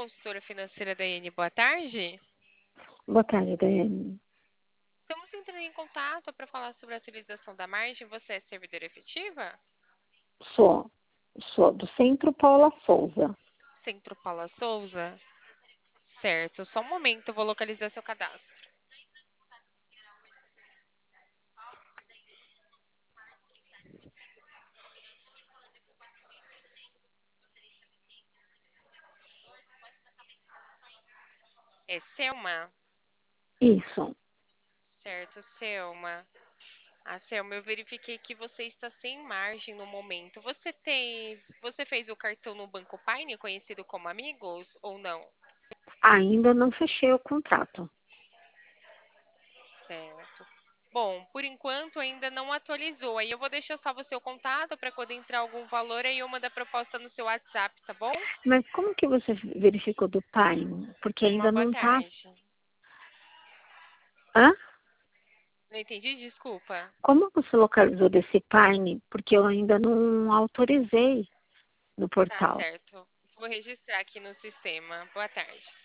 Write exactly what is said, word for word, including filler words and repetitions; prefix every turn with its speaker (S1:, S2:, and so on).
S1: consultora financeira da Ene. Boa tarde.
S2: Boa tarde, Daiane.
S1: Estamos entrando em contato para falar sobre a atualização da margem. Você é servidora efetiva?
S2: Sou, sou do Centro Paula Souza.
S1: Centro Paula Souza? Certo. Só um momento, eu vou localizar seu cadastro. É Selma?
S2: Isso.
S1: Certo, Selma. Ah, Selma, eu verifiquei que você está sem margem no momento. Você tem, você fez o cartão no Banco Paine, conhecido como Amigos, ou não?
S2: Ainda não fechei o contrato.
S1: Certo. Bom, por enquanto ainda não atualizou. Aí eu vou deixar salvo o seu contato para quando entrar algum valor, aí eu mando a proposta no seu WhatsApp, tá bom?
S2: Mas como que você verificou do Time? Porque
S1: Uma
S2: ainda
S1: boa
S2: não está.
S1: tarde.
S2: Hã?
S1: Não entendi, desculpa.
S2: Como você localizou desse Time? Porque eu ainda não autorizei no
S1: Tá
S2: portal.
S1: certo. Vou registrar aqui no sistema. Boa tarde.